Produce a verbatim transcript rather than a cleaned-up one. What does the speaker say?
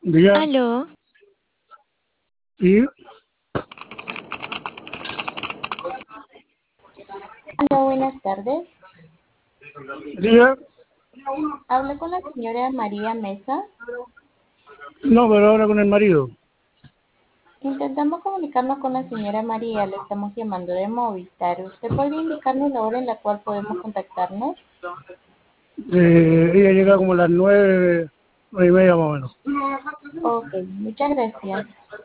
Diga, Aló, sí, Hola, buenas tardes. diga, Hablo con la señora María Mesa. no, pero ahora con el marido. Intentamos comunicarnos con la señora María. Le estamos llamando de Movistar. ¿Usted podría indicarnos la hora en la cual podemos contactarnos? Eh, ella llega como a las nueve, nueve y media más o menos. Ok, muchas gracias.